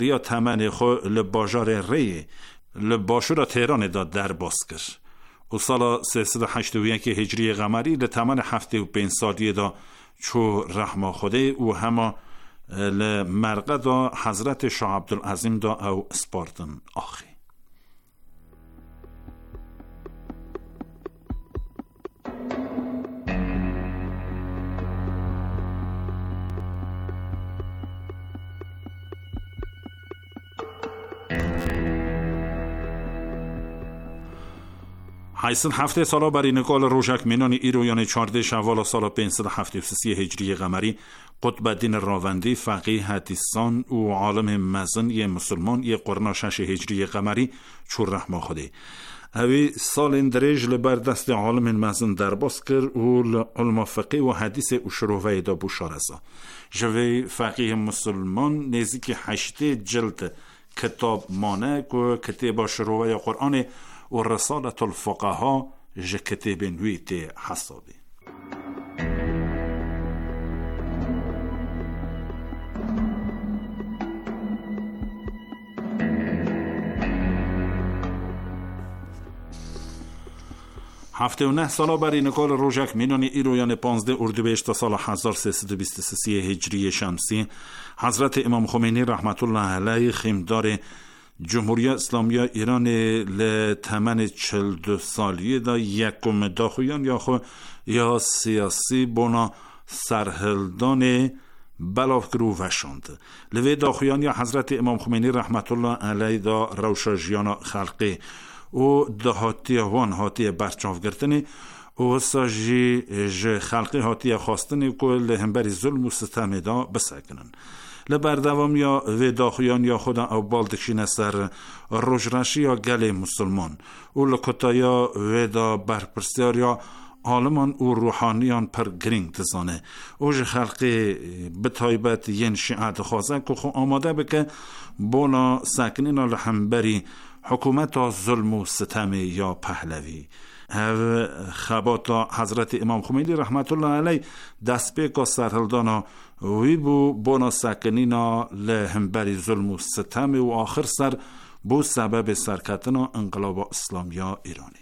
یا تمن خو لباجار ری لباشورا تهران دا در باز کرد و سال 381 هجری قمری لتمن 75 سالی دا چو رحمه خوده و همه لمرقه دا حضرت شاه عبدالعظیم دا او اسپارتن آخی. حیثن هفته سالا برای نقال روشک مینان ایرویان 14 شوال سال 573 هجری قمری قطب الدین راوندی فقیه حدیثان و عالم مزن یه مسلمان یه قرن 6 هجری قمری چور رحمه خوده اوی سال اندرج لبر دست عالم مزن در باز کر و علم فقیه و حدیث و شروعه دا بوشارزا جوی فقیه مسلمان نزدیک 8 جلد کتاب مانک و کتاب شروعه قرآن و رسالة الفقهاء جكتب نويت حسابي. هفته و 9 سالا برای نقال روژک مینان ایرویان 15 اردیبهشت تا سال 1323 هجری شمسی حضرت امام خمینی رحمت الله علیه خیمدار جمهوری اسلامی ایران لتمن 42 سالیه دا یکم داخویان یا سیاسی بنا سرهلدان بلافگرو وشاند لوی داخویان یا حضرت امام خمینی رحمت الله علیه دا روشاجیان خلقی و دهاتی وان هاتی برچاو گرتنی و ساجی خلقی هاتی خواستنی که لهمبری ظلم و ستم دا بسکنن لبردوام یا و داخویان یا خدا او بالدکشین سر روجرشی یا گل مسلمان و لکتایا و دا برپرسیار یا عالمان و روحانیان پر گرینگ تزانه اوج خلقی بتایبت ین شیعت خوازه که خو آماده بکه بونا سکنین لحنبری حکومت ظلم و ستم یا پهلوی او خباتا حضرت امام خمینی رحمت الله علیه دست به سرهلدانا وی بو بونا سکنینا لهمبری ظلم و ستم و آخر سر بو سبب سرکتنا انقلاب اسلامیا ایرانی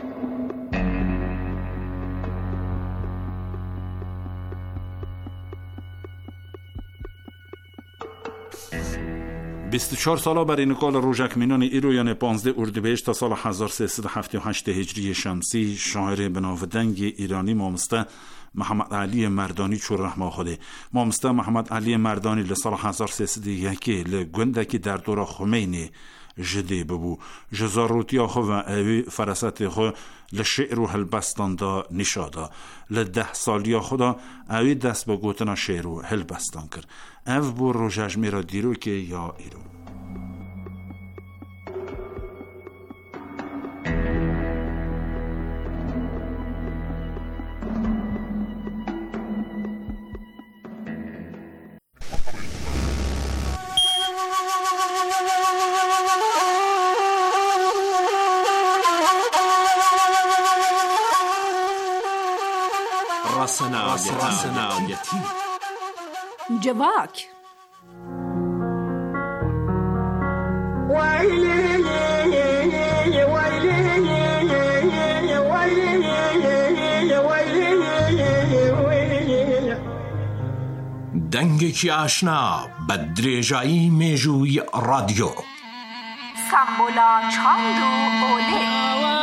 24 سالا برای نقال روژک مینان ایرویان 15 اردیبهشت تا سال 1378 هجری شمسی شاعر بناودنگ ایرانی مامسته محمد علی مردانی چور رحمه خوده مامسته محمد علی مردانی لسال 1301 لگندکی در دور خمینی جدی ببو جزاروتی آخو و اوی فرست خو لشعر و هلبستان دا نشادا لده سالی خدا اوی دست به گوتنا شعر و هلبستان کرد او بو روژج میرا دیرو که یا ایرو رسنایتی جواک دنگکی آشنا بدرجایی میجوی رادیو سمبولا چاند و اوله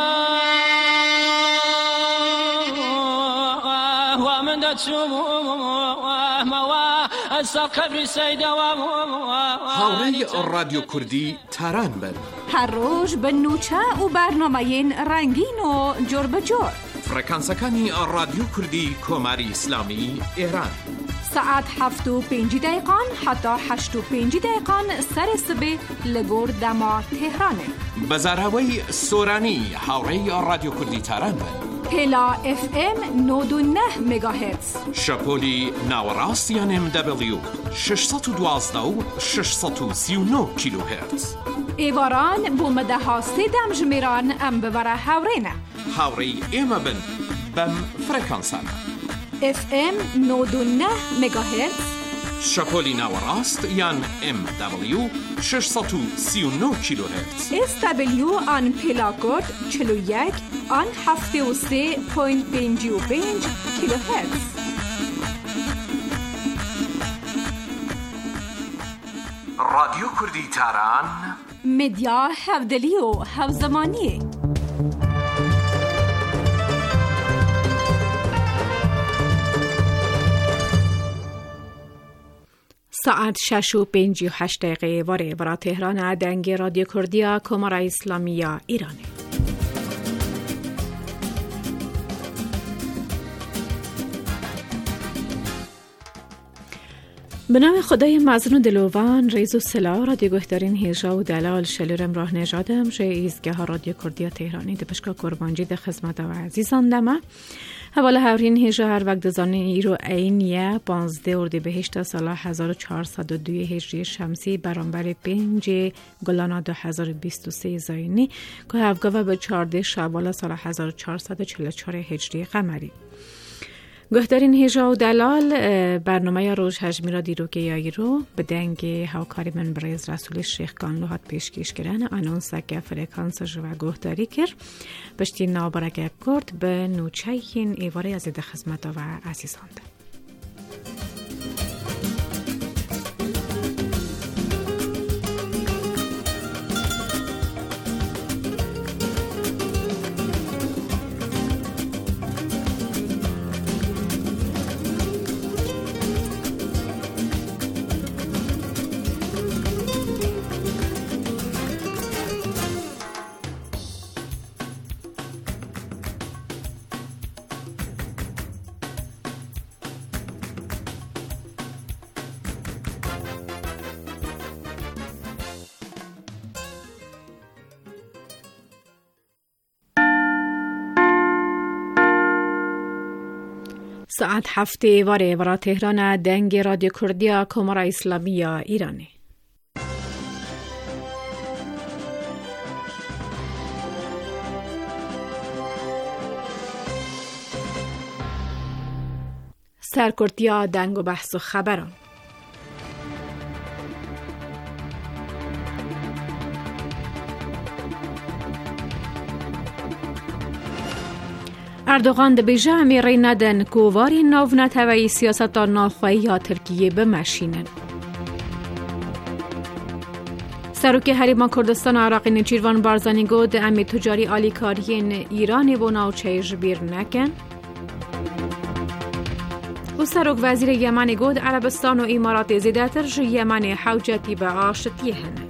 هاوری رادیو کردی تران بر هر روز به نوچه و برنامه رنگین و جور به جور فرکانسکانی رادیو کردی کماری اسلامی ایران ساعت 7:05 حتی 8:05 سر صبح لگور دما تهرانه بزرهوی سورانی هاوری رادیو کردی تران بر پلا اف ام 99 مگاهرتز شپولی ناوراسیان ام دبلیو 612 و 639 کیلوهرتز ایواران بومده ها سیدم جمیران ام ببره هاورینه هاوری ایم بن بم فرکانسان اف ام 99 مگاهرتز شپولی نو راست یان MW 639 کیلوهرتز. SW آن پلاکورد 41 آن 73.55 کیلوهرتز. رادیو کردی تاران مدیا هفدلی و هفزمانی. ساعت 6:58 واره برای تهران دنگ رادیو کردیا کمرا اسلامیه ایرانه. به نام خدای مزن و دلوان ریز و سلا رادیو گوهدارین هیجا و دلال شلورم راه نجادم شه ایزگه ها رادیو کردیا تهرانی ده پشکا قربانجی ده خدمت و عزیزان دمه حواله هورین هیجا هر وقت دزانین ایرو اینیه 15 اردیبهشت سال 1402 هجری شمسی برانبر 5 گلانا 2023 زاینی که هفگاه به 14 شوال سال 1444 هجری قمری. گوهدارین هیجا و دلال برنامه روز هجمی را دیرو که یایی رو به دنگ هاوکاری من بریز رسول شیخ کانلوحات پیشکش کرن آنونس که فرکانسش و گوهداری کر بشتی نابرگه کرد به نوچه این ایواره از ده خدمت و عزیزان ده. ساعت 7 واره برای تهران دنگ رادیو کردیا کمرا اسلامیه ایرانه. سرکردیا دنگ و بحث و خبران. اردوغان ده بیجه امیری ندن کوواری ناو نتوی سیاست ناخواهی یا ترکیه بمشینن. سروک حریمان کردستان عراقی نجیروان بارزانی گود امی تجاری آلیکارین ایرانی و ناوچه جبیر نکن. و سروک وزیر یمن گود عربستان و امارات زیدتر جو یمن حوجتی به آشتی هنه.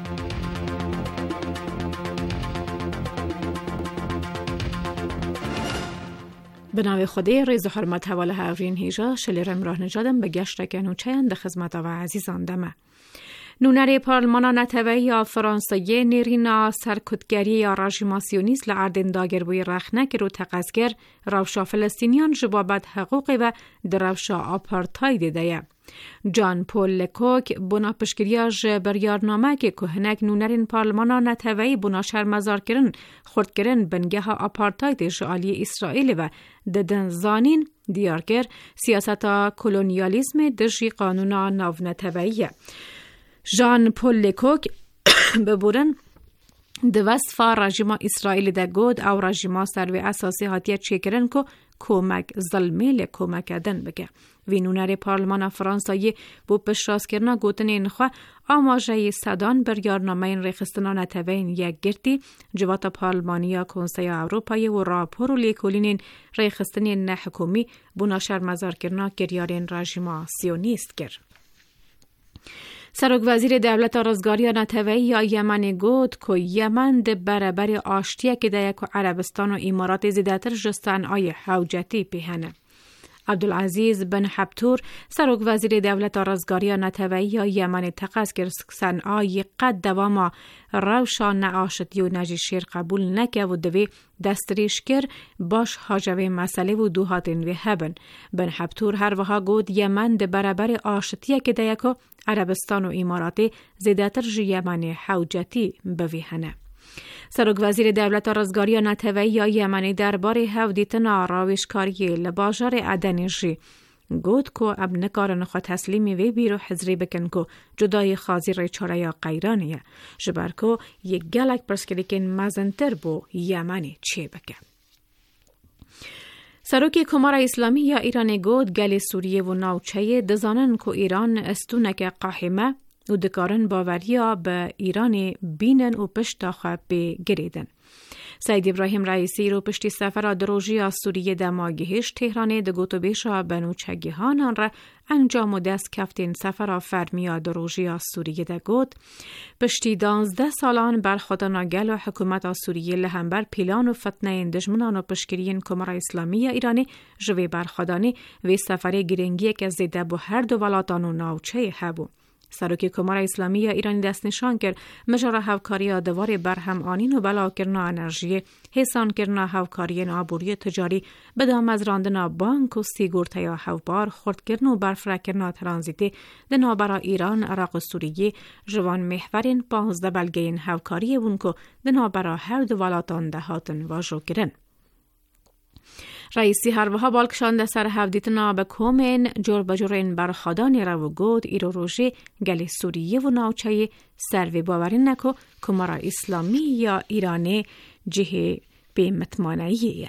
به نام خدای ریز و حرمت حواله هاورین هیجا شلیرم راه نجادم به گشت که نوچه اند خدمت و عزیزان دمه. نونری پارلمانا نتوی یا فرانسیه نیرینا سرکتگری یا رژیماسیونیست لعردن داگر بوی رخنک رو تقصگر روشا فلسطینیان جبابت حقوقی و دروشا آپارتاید دیه. جان پول لکوک بنا پشکریاج بریارنامه که کهنک نونرین پارلمانا نتوی بنا شرمزار کرن خورد کرن بنگه ها آپارتاید شعالی اسرائیل و ددن زانین دیارگر سیاستا کلونیالیزم دجی قانونا ناو نتویه. جان پول لکوک ببورن د وصفا رژیم اسرائیل د گود او رژیم سروی اساسی هاتیه چیکرن کو کمک ظلمی ل کمک دن بگه وینونر پارلمان فرانسایی بو پشراس کرنا گوتن اینخوا آماجه صدان بریارنامه این ریخستنا نتوین یک گرتی جوات پارلمانیا کنسای اروپایی و راپور و لیکولین ریخستنی نحکومی بو ناشر مزار کرنا گریارین رژیم سیونیست گر. سروک وزیر دولت رزگاری نتوی یا یمن گود که یمن ده برابر آشتیه که ده یک عربستان و امارات زیدتر جستن آی حوجتی پیهنه. عبدالعزیز بن حبتور سروک وزیر دولت رزگاری نتوی یا یمن تقص که صنعای قد دوام روشا نعاشتی و نجیشیر قبول نکه و دوی دستریش کر باش حاجوه مسئله و دوهاتین وی هبن. بن حبتور هر وها گود یمن ده برابر آشتیه که ده یکو عربستان و اماراتی زیدتر جی یمن حوجتی بویهنه. سروک وزیر دولت رزگاری نتوی یا یمنی درباره هودیتنا راویشکاری لباجار عدنیجی گود کو اب نکارن خو تسلیمی وی بیرو حضری بکن کو جدای خازی ری چاره یا قیرانیه جبر کو یک گلک پرسکلیکن مزنتر بو یمنی چی بکن. سروکی کمار اسلامی یا ایران گود گل سوریه و ناوچه دزانن کو ایران استونک قاحمه و دکارن باوریا به ایران بینن و پشتاخه بگریدن. سید ابراهیم رئیسی رو پشتی سفر دروژی از سوریه دماغهش تهران دگوتو بیشا بنوچگیهانان را انجام و دست کفتین سفر فرمیا دروژی از سوریه دگوت پشتی 12 سالان بر خوداناگل و حکومت از سوریه لهمبر پیلان و فتنه دشمنان و پشگیرین کمار اسلامی ایرانی جوی برخودانی و سفر گرنگی که زیده بو هر دو ولاتان و ناوچه هبو. سروکی کمار اسلامی ایرانی دست نشان کرد مجرا هاوکاری دوار برهم آنین و بلا کرنا انرژی حسان کرنا هاوکاری نابوری تجاری بدام از راندنا بانک و سیگورتا یا هاوبار خورد کرنا و برفره کرنا ترانزیتی دنا برا ایران عراق و سوریه جوان محورین 15 بلگین هاوکاری ونکو دنا برا هر دو ولاتان دهاتن واجو کرن. رئیسی هر وها بالکشانده سر هفدیتنا به کومین جور بجورین برخادانی رو گود ایرو روژه گل سوریه و ناوچه سروی باورین نکو کمارا اسلامی یا ایرانی جهه به متمانهیه.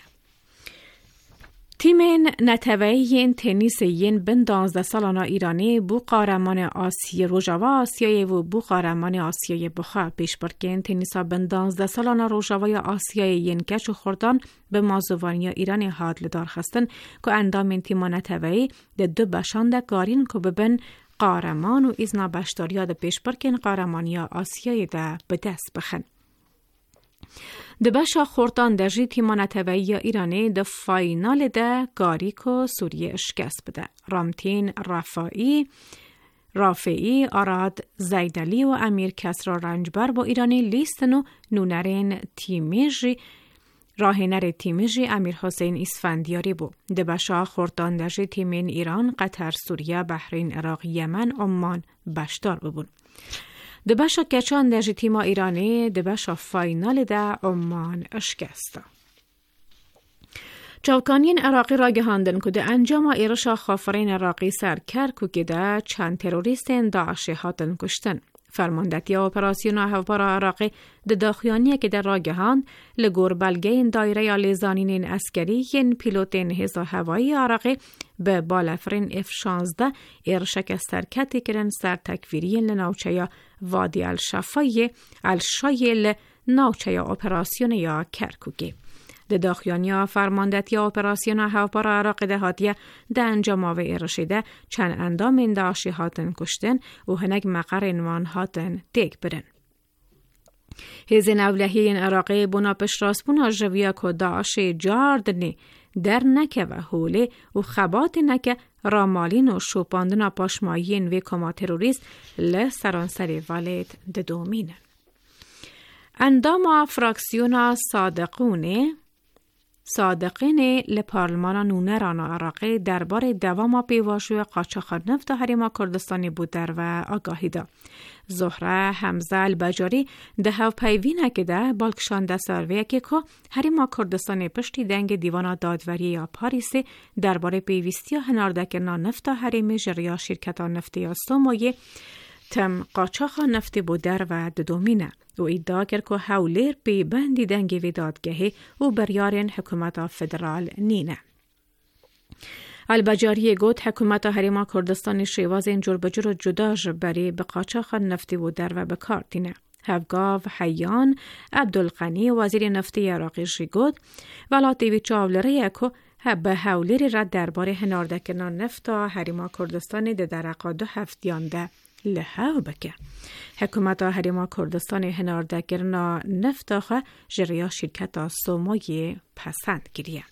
تیمین نتوهین تنیسین بن 12 سالانا ایرانی بو قهرمان آسیای روژاوا آسیای و بو قهرمان آسیای بخار پیش برکن تنیسا بن 12 سالانا روژاوای آسیای ین کچ و خوردان به مازوانی ایرانی هاد لدار خستن که اندامین تیما نتوهی ده دو بشانده گارین که ببن قهرمان و ازنا بشتاریاد پیش برکن قهرمانی آسیای ده به دست بخن. دبشا خورتان در جی تیمان تبعی ایرانی ده فاینال ده گاریکو سوریه اشکست بده. رامتین رافعی آراد زیدلی و امیر کسرا رنجبر با ایرانی لیستن و نونرین تیمیجی راهنر تیمیجی امیر حسین اسفندیاری بو. دبشا خورتان در جی تیمین ایران، قطر، سوریه، بحرین، عراق، یمن، عمان بشدار ببون. دبشا کچان در جی تیما ایرانی دبشا فاینال ده عمان اشکسته. چوکانین عراقی را گهاندن که ده انجام ایرشا خافرین عراقی سر کرکو که ده چند تروریستین داعشی هاتن کشتن. فرماندتی اپراسیون هاوپارا عراقی ده داخیانی که در را گهاند لگور بلگه دایره یا لیزانین اسکری ین پیلوتین هزا هوایی عراقی به بالافرین F-16 ایرشک سرکتی کرن سر تکویرین لناوچه یا وادی الشایل ناوچه یا اپراسیون یا کرکوکی. ده داخیانی فرماندتی اپراسیون هاوپارا عراق دهاتیه ده انجام آوه ایرشیده چند اندام این داعشی هاتن کشتن و هنگ مقر انوان هاتن دیگ برن. هزین اولهی این عراقی بنا پش راسپونا جویا که داعشی جاردنی در نکه و حوله و خبات نکه رامالین و شوپاندنا پاشمایین و کما تروریست لسرانسری والید ده دومینن. اندام فراکسیون صادقین لپارلمان نونران عراقی درباره دوام پیواشوی قاچاق نفت حریم کردستانی بودر و آگاهی دا. زهره حمزه البجاری ده هاو پیوینه که ده بالکشان ده سرویه که حریم کردستانی پشتی دنگ دیوان دادوری یا پاریسی درباره پیوستی هناردک نفت حریم جریا شرکتان نفتی یا سومایه تم قاچاق نفتی بودر و ددومینه. و ادعا کرد که هولیر پی بندی دنگی و دادگاهی و بریارین حکومت فدرال نینه. البجاری گوت حکومت حریم کردستان شیواز این جور بجور جدا جبری به قاچاق نفتی بودر و بکار دینه. هفگاو حیان عبدالغنی وزیر نفتی عراقی شیگود ولاتی وی چاولره که به هولیر رد درباره هناردکنان نفتا حریم کردستان ده درقا 2 هفتیانده لحاو بکه. حکومت حریم کردستان هناردگرنا نفتاخه جریا شرکت سومای پسند گریه.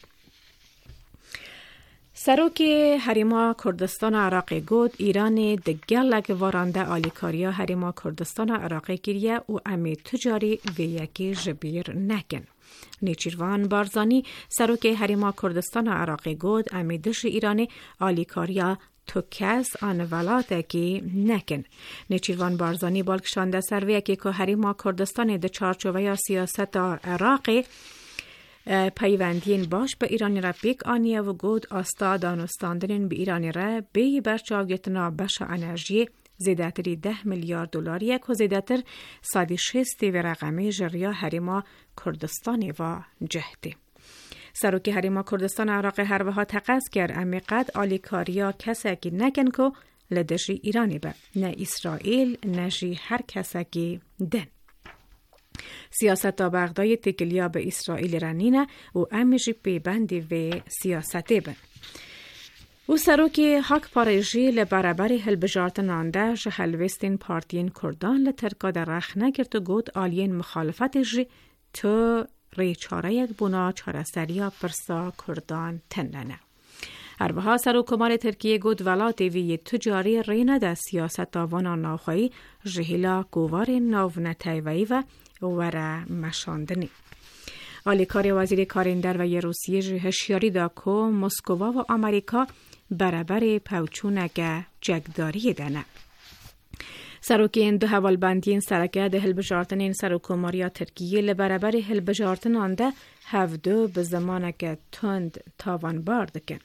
سروک حریم کردستان عراقی گود ایران دگلگ وارانده آلیکاریا حریم کردستان عراقی گریه و امی تجاری و یکی جبیر نکن. نیچیروان بارزانی سروک حریم کردستان عراقی گود امی دش ایرانی آلیکاریا تو کس آن ولاته که نکن. نیچیروان بارزانی بالکشانده سرویه که حریم کردستان ده چارچوبه یا سیاست عراقی پیوندین باش به ایرانی را بیک آنیه و گود آستا دانستاندنین به ایرانی را بی برچاوگتنا بشا انرژی زیداتری 10 میلیارد دلار یک و زیداتر سادی شستی و رقمی جریا حریما کردستانی و جهدی. سروکی حریما کردستان عراق هر وها تقص کرد امیقد آلیکاریا کساکی نکن که لدجی ایرانی به نه اسرائیل نه جی هر کساکی دن. سیاست تا بغدای تکلیا به اسرائیل رنینه و امیجی پیبندی و سیاستی بن. او سروکی حق پارجی لبرابری هلبجارتن آنده جه هلوستین پارتین کردان لترکا در رخ نگرد و گود آلین مخالفت جی تو ریچاره یک بنا چارستریا پرسا کردان تننه. هر سرو کمال ترکیه گود ولاتی وی تجاری رینه ده سیاست آوانا ناخوایی جهیلا گوار ناو نتایوی و وره مشاندنی. آلیکار وزیر کاریندر و روسیه هشیاری دا که مسکوا و آمریکا برابر پوچونگه جگداری دنه. سروکی این دو حوالبندین سرکه ده هلبجارتن این سروکوماریا ترکیه لبرابر هلبجارتن آنده هفدو به زمانه تند تاوان بارد کن.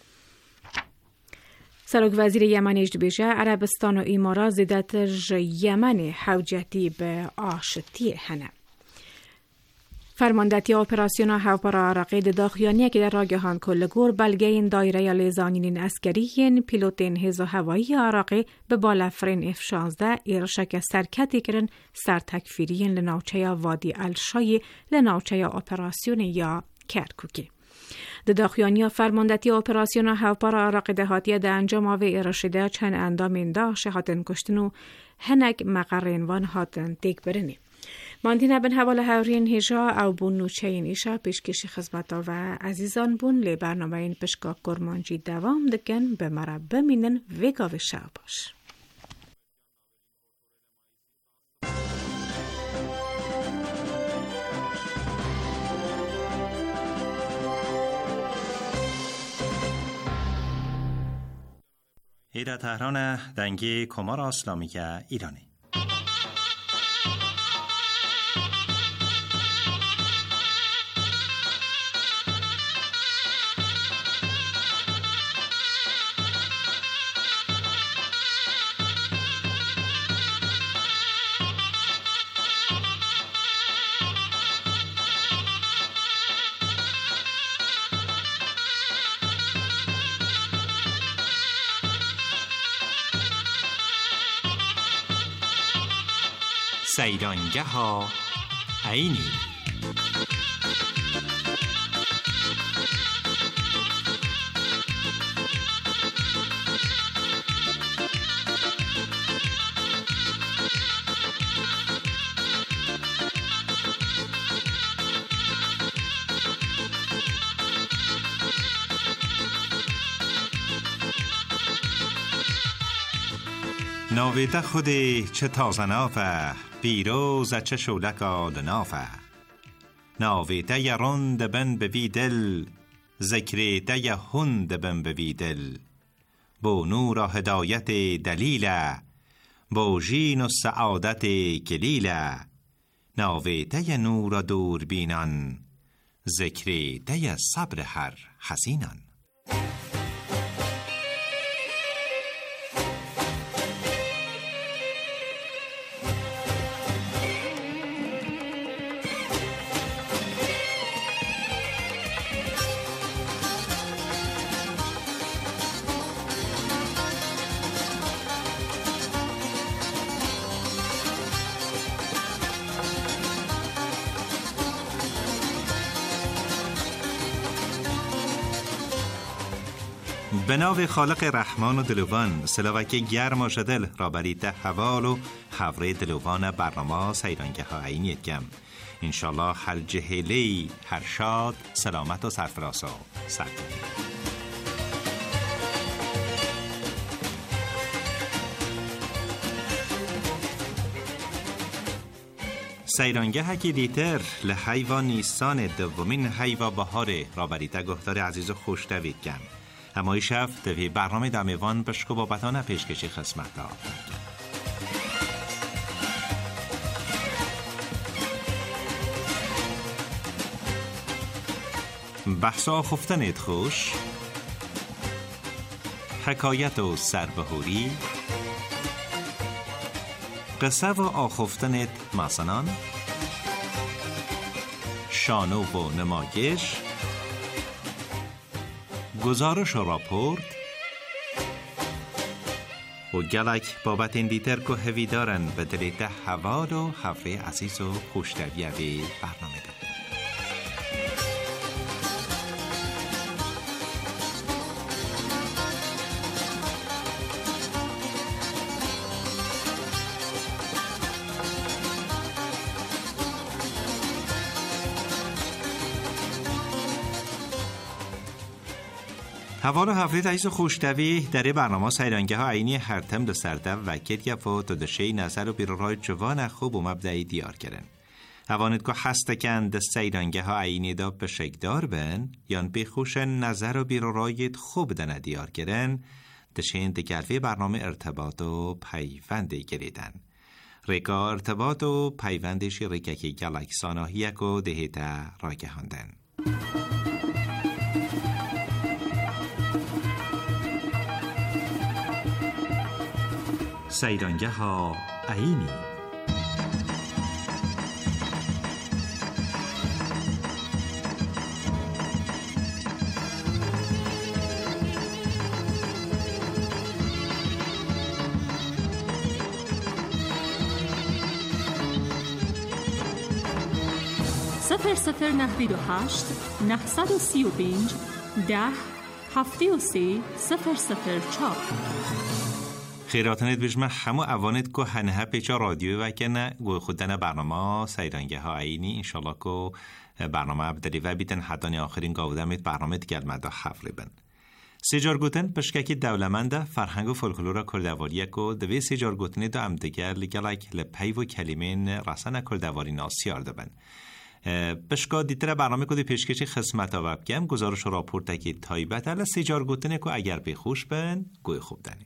سروک وزیر یمن اجد بیشه عربستان و ایمارا زیدتر یمن حوجتی به آشتی هنه. فرماندتی اپراسیون هاوپارا عراقی داخیانیه که در راگهان کلگور بلگه این دایره یا لیزانین اسکریین پیلوتین هزو هوایی عراقی به بالافرین F-16 ایرشک سرکتی کرن سرتکفیرین لناوچه وادی الشای لناوچه اپراسیون یا کرکوکی. داخیانی فرماندتی اپراسیون هاوپارا عراقی دهاتیه ده انجام آوه ایرشده چند اندامین دا شهاتن کشتن و هنگ مقرینوان هاتن دیگ برنی. ماندینه بن حوال هاورین هیجا او بون نوچه این ایشا پیشکشی خزمتا و عزیزان بون لی برنامه این پشکا کرمانجی دوام دکن به مرا بمینن وگا و شو باش. ایره تهران دنگی کمار اسلامی که ایرانی سیرانگه ها عینی ناویده خودی چه تازه نافه پیروز چه شولکا لنافه ناویده ی رند بن بوی دل ذکریده ی هند بن بوی دل بو نور هدایت دلیله بو جین و سعادت کلیله ناویده ی نور دور بینان ذکریده ی صبر هر حسینان. به نام خالق رحمان و دلوان سلاوک گرم و شدل را برید ده حوال و خبر دلوان برنامه سیرانگه ها عینیت گم انشالله هر جهلی هر شاد سلامت و سرفراز و سرکتی. سیرانگه هکی دیتر لحیوان نیسان دومین حیوا بهار را بریده گفتار عزیز و خوش دوید گم همایی شف دوی برنامه دمیوان بشکو بابتانه پیشکشی خسمت دا. بحث آخفتنت خوش، حکایت و سربهوری، قصه و آخفتنت ماسنان، شانو و نمایش، گزارش و راپورت و گلک بابت این دیتر که هوی دارن به دلیت حوال و حفره عزیز و خوشتویه برنامه ده. حوال و حفرید عیز و خوشتوی در برنامه سیرانگه ها عینی هر تم در سرده وکت یا فوت و دشه نظر و بیرورای جوان خوب و مبدعی دیار کرن. حوانت که هستکن در سیرانگه ها عینی دا بشکدار بن یان بخوشن نظر و بیرورای خوب دنه دیار کرن دشه دگلوی برنامه ارتباط و پیوندی گریدن. ریکا ارتباط و پیوندشی ریکه که گلک ساناهیک و دهیتا راگه هندن. سیرانگه ها عینی صفر صفر 98 935 10 73 004 خیراتنت بجمع همو اوانت که هنه پیچا رادیو و کنه گوی خودن برنامه سیرانگه ها عینی انشالله که برنامه عبدالی و بیتن حدانی آخرین گاودمت برنامه دیگر مدا حفره بن. سیجار گوتن پشککی دولمنده فرهنگ و فولکلور کردواریه که دوی سیجار گوتنی دو امدگر لگلک لپی و کلمین رسانه کردواری ناسیار دبن. پشکا دیتر برنامه که دی پیشکشی خدمت ها وبگم گزارش و راپورت که تایبت علی سیجار گوتنی که اگر بخوش بن گوی خوب دنی.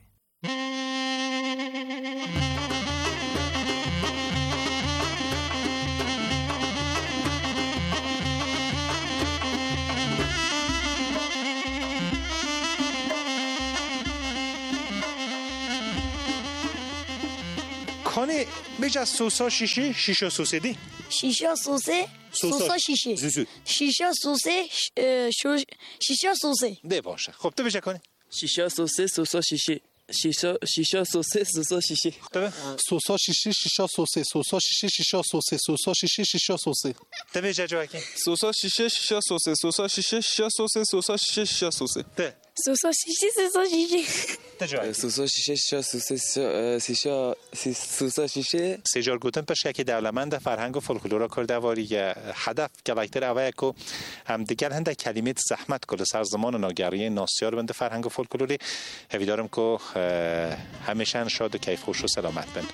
خانه بجز سوسا شیشه شیشه سوسه دی شیشه سوسه سوسا شیشه شیشه سوسه شیشه سوسه ده باشه. خب تو بجه کنه شیشه سوسه سوسا شیشه شیشه سوسه سوسا شیشه سوسا شیشه شیشه سوسه سوسا شیشه شیشه سوسه سوسا شیشه شیشه سوسه تو بجه جواکی سوسا شیشه شیشه سوسه سوسا شیشه شیشه سوسه سوسا شیشه شیشه سوسه ده سوسا شیشه سوسا شیشه تجواکی سوسا شیشه شیشه سوسه سوسا شیشه سیجار گوتن پشککی دولمنده فرهنگ و فولکلور کردواری هدف گلکتر اوه که هم دیگر هنده کلمات زحمت کل سر زمان و ناگری ناسیار بنده فرهنگ و فولکلوری هوی دارم که همیشه شاد و کیف خوش و سلامت بند.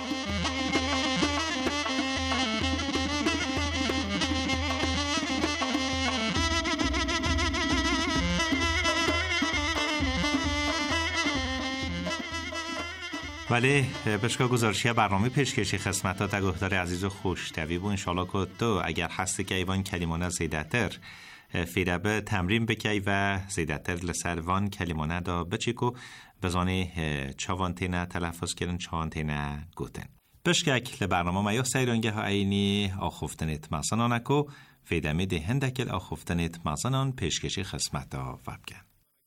ولی بشکا گزارشی برنامه پیشکشی خدمت ها تگهدار عزیز و خوشتوی بو انشالله که تو اگر هستی که ایوان کلمانه زیدتر فیربه تمرین بکی و زیدتر لسر وان کلمانه دا بچی که بزانه چاوانتینه تلفظ کرن چاوانتینه گوتن. بشکک لبرنامه مایو سیرانگه ها عینی آخفتنت ماسنانه که فیدمی ده هندکل آخفتنت ماسنان پیشکشی خدمت ها وبگن.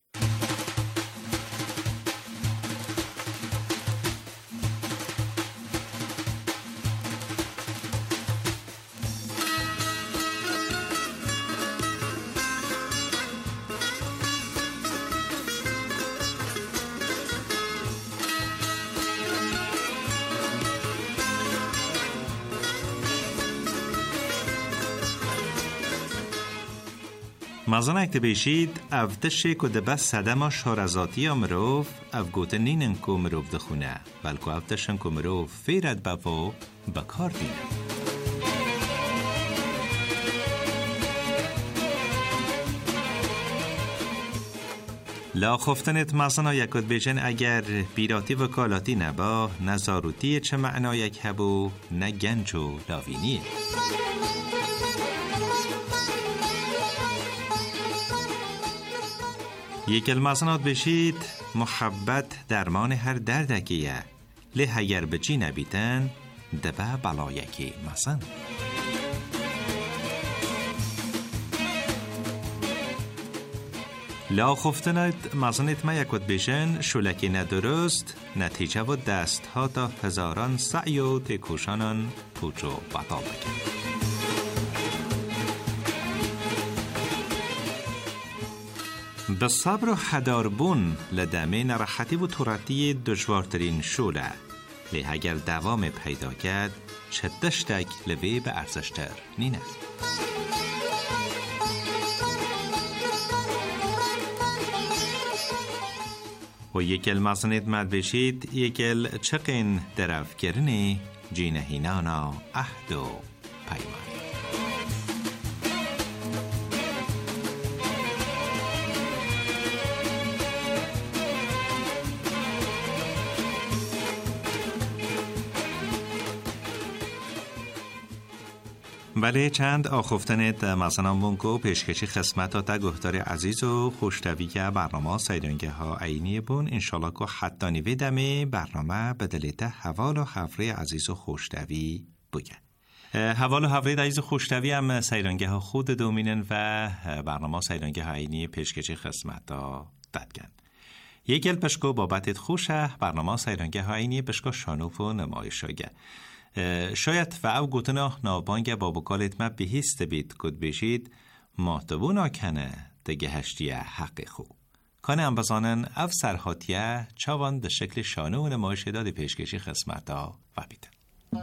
مازن اکت بیشید افتشه که دبست صدما شارزاتی مروف افگوت نینن که مروف دخونه بلکه افتشن که مروف فیرد بفو بکار دینه. لا خفتنت مازن یکت بیشن اگر بیراتی وکالاتی نبا نزاروتی چه معنا یک هبو نه گنج و لاوینیه. یک المازنات بشید محبت درمان هر دردکیه لی اگر بچی نبیتن دبه بلایکی مزن. لا خفتنت مزنت ما یکود بیشن شلکی ندرست نتیجه و دست ها تا هزاران سعی و تکوشانان پوچ و بطا بکن. به صبر و حداربون لدمه نراحتی و طورتی دشوارترین شوله لی اگر دوام پیدا کرد چدشتک لوی به ارزشتر نینه. و یکل مزنید مد بشید یکل چقین درف گرنی جینهینانا عهد و پیمان. بله چند آخفتنت مثلا بونکو پیشکشی خدمت تا گفتار عزیز و خوشتوی که برنامه سیدانگه ها عینی بون انشالله که حتی نیوی دمی برنامه بدلیت حوال و حفره عزیز و خوشتوی بگه. حوال و حفره عزیز و خوشتوی هم سیدانگه ها خود دومینن و برنامه سیدانگه ها عینی پیشکشی خدمت تا دادگن. یک گل پشکو بابتت خوشه برنامه سیدانگه ها عینی پشکو شانوف و نمایشاگه. شاید و او گوتنا نابانگ بابکالت ما بهیست بید کد بشید محتوو ناکنه دگه هشتیه حق خو کانه هم بزانن او سرحاتیه چوان ده شکل شانه و نمایش داد پیشکشی خدمتا و بیدن.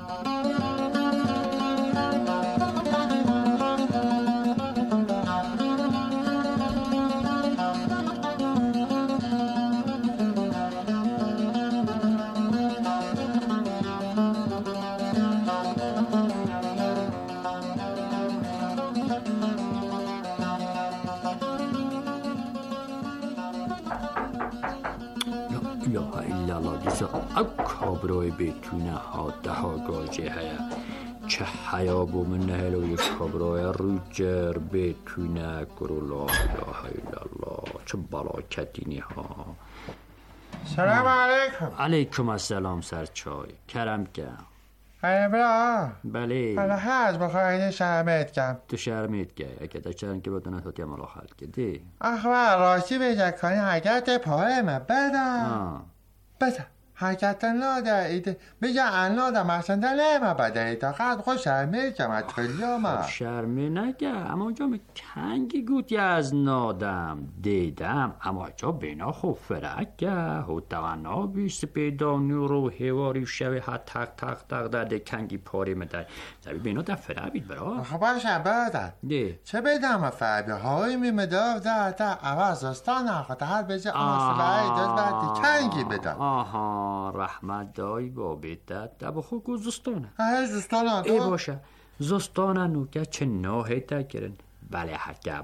کابرای بیتونه ها ده ها گاجه هیا چه حیا بو من نهلو یک کابرای روجر بیتونه کرو لا اله الا الله چه بلاکتینی ها. سلام علیکم. علیکم السلام سرچای کرم کم بلا بله بلا هز بخواهید شرمت کم تو شرمت گه اگه تا چرن که بدونه تو تیم الله خلق ده اخوه راستی بجکانی حرکت پاره من بدم بدم حرکت ناده ایده بجا اناده محسن ده لیمه بده ایده خد خود شرمه کمت خلیامه شرمه نگه اما اونجا کنگی گوتی از نادم دیدم اما جا بینا خوب فرکه و دوانا بیست پیدانی رو هواری شوی ها تق تق تق ده کنگی پاری مده زبی بینا ده فره بید برا خب باشه بده چه بدم فربی هایی میمده ده عوض دستان اخواه هر بجا آسلایی داد کنگی بدم. آها رحمت دای بابیتت دبا خود گو زستانه زستانه ای باشه زستانه نوکه چه ناهی تکرن بله حکه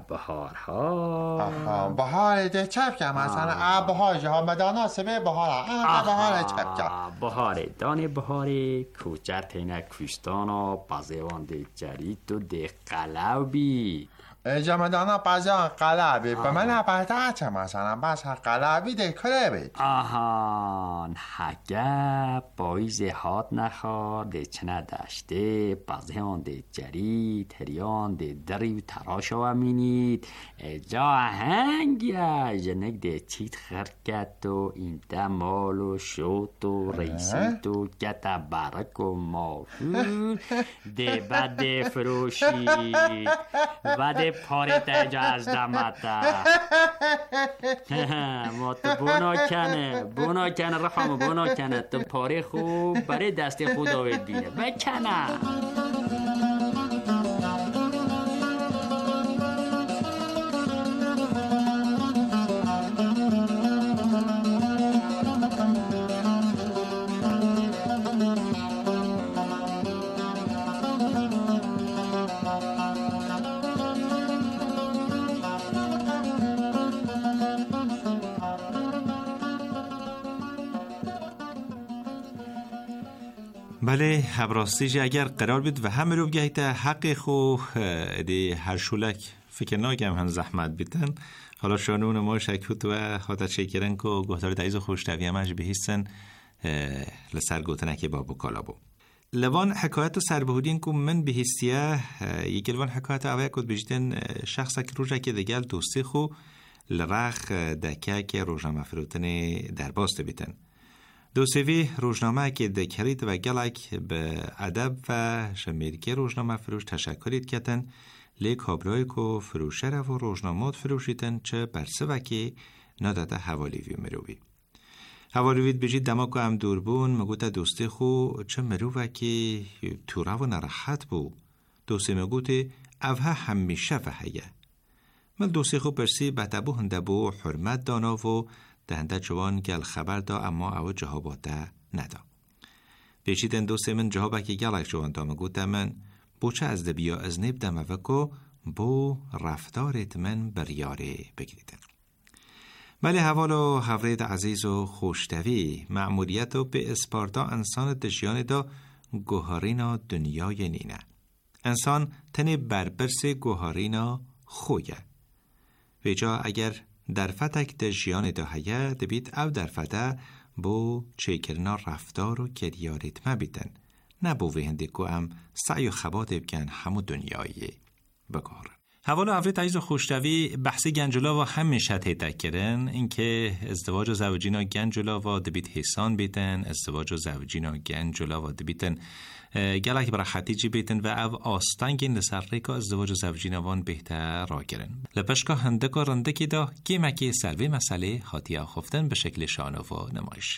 بهارها بهار ده چپ که مثلا بهار جه مدانا سبه بهار بهار چپ که بهار دانه بهار کوچر تینه کشتانا بازیوان ده جرید و ده قلبی جمدانا بازیان قلبی به من نبرده چه مثلا بس قلبی ده کلبی آهان حگه بایز هات نخواه ده چنه داشته بازیان ده جری تریان ده دری و تراشا و مینید جا هنگیه جنگ ده چیت خرکت و این ده مال و شوت و ریسیت و گت برک و مافور ده بد فروشید و ده پاره تجا از دمتا ما تو بونا کنه رحم بونا کنه تو پاره خوب برای دست خود آوید بینه بکنه. بله ابراستیج اگر قرار بید و همه رو بگهید حق خو دی هر شولک فکر ناگم هم زحمت بیتن حالا شانون ما شکوت و حادت شکرن که گهدار دایز خوشتوی همش بهیستن لسر گوتنک بابو کالابو لوان حکایت سربهودین که من بهیستیه یکی لوان حکایت اوه کد بجیدن شخصا که روژه که دگل دوستی خو لرخ دکه که روژنامه فروتن در باست بیتن دوسیوی روژنامه که دکرید و گلک به ادب و شمیرکی روژنامه فروش تشکرید کتن لیک هابرای که فروشه رو و روژنامات فروشیدن چه برسه و که نداده حوالیوی مروی حوالیوید بجید دما که هم دوربون مگوتا دوستی خو چه مروه که تو رو نراحت بو دوستی مگوتی اوها همیشه فهیه من دوستی خو پرسی بطبو هنده بو حرمت دانا و دهنده جوان گل خبر دا اما او جهاباته ندا بیچیدن دوستی من جهابه که گلک جوان دا مگوتا من بوچه از دبیا از نیب دموه که بو رفتارت من بریاره بگیریدن ولی حوالو حورید عزیز و خوشتوی معمولیت و به اسپارتا انسان دشیان دا گوهارینا دنیای نینه انسان تنی برپرس گوهارینا خویه ویجا اگر در فتک دشیان دا هیه دبید او در فته بو چیکرنا رفتار و کریاریت مبیدن نبو وینده که هم سعی و خبات بکن همو دنیایی بگار حوالا عفریت عزیز و خوشتوی بحثی گنجولا و همیشه تیتک کرن اینکه ازدواج و زوجینا گنجولا و دبیت حسان بیتن ازدواج و زوجینا گنجولا و دبیتن گلک برا خطیجی بیتن و او آستنگین لسر ریکا ازدواج و زوجینا وان بهتر را کرن لپشکا هندک و رندکی دا گیمکی سلوی مسئله خاطی خفتن به شکل شانو و نمایش